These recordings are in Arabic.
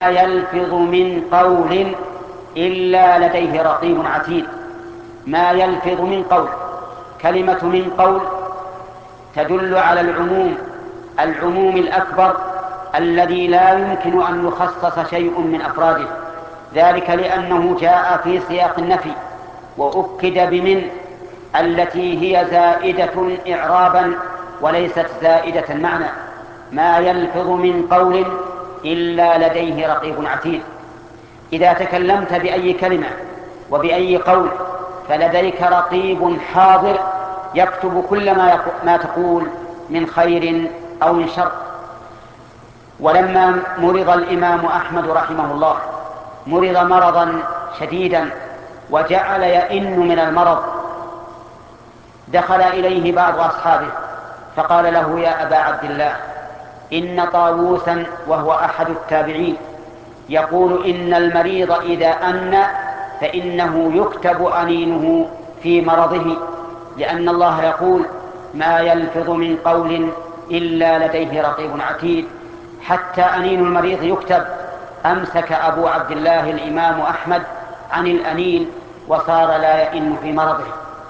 يلفظ من قول إلا لديه رقيب عتيد. ما يلفظ من قول، كلمة من قول تدل على العموم الأكبر الذي لا يمكن أن يخصص شيء من أفراده، ذلك لأنه جاء في سياق النفي وأكد بمن التي هي زائدة إعرابا وليست زائدة معنى. ما يلفظ من قول إلا لديه رقيب عتيد. إذا تكلمت بأي كلمة وبأي قول فلديك رقيب حاضر يكتب كل ما تقول من خير أو من شر. ولما مرض الإمام أحمد رحمه الله مرض مرضا شديدا وجعل يئن من المرض، دخل إليه بعض أصحابه فقال له: يا أبا عبد الله، إن طاووسا وهو أحد التابعين يقول إن المريض إذا أن فإنه يكتب أنينه في مرضه، لأن الله يقول: ما يلفظ من قول إلا لديه رقيب عتيد. حتى أنين المريض يكتب. أمسك أبو عبد الله الإمام أحمد عن الأنين وصار لا يئن في مرضه.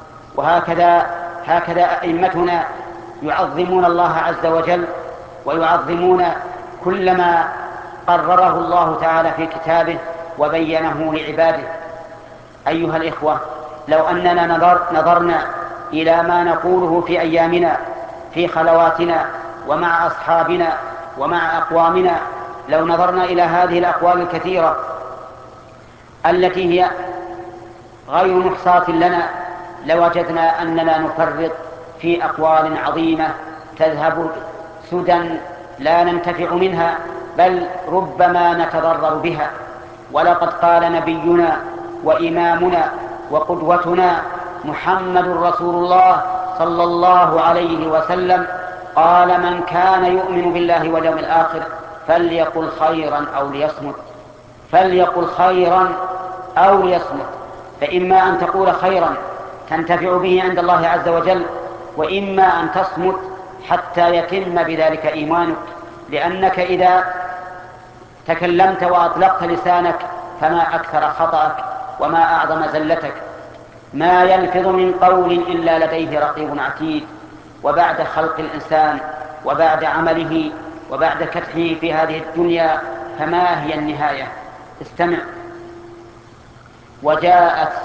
هكذا أئمتنا يعظمون الله عز وجل ويعظمون كل ما قرره الله تعالى في كتابه وبينه لعباده. أيها الإخوة، لو أننا نظرنا إلى ما نقوله في أيامنا في خلواتنا ومع أصحابنا ومع أقوامنا، لو نظرنا إلى هذه الأقوال الكثيرة التي هي غير محصاة لنا لوجدنا أننا نفرط في أقوال عظيمة تذهب سدى لا ننتفع منها، بل ربما نتضرر بها. ولقد قال نبينا وإمامنا وقدوتنا محمد رسول الله صلى الله عليه وسلم قال: من كان يؤمن بالله واليوم الآخر فليقل خيرا أو ليصمت. فإما أن تقول خيرا تنتفع به عند الله عز وجل، وإما أن تصمت حتى يتم بذلك إيمانك، لأنك إذا تكلمت وأطلقت لسانك فما أكثر خطأك وما أعظم زلتك. ما يلفظ من قول إلا لديه رقيب عتيد. وبعد خلق الإنسان وبعد عمله وبعد كدحه في هذه الدنيا فما هي النهاية؟ استمع: وجاءت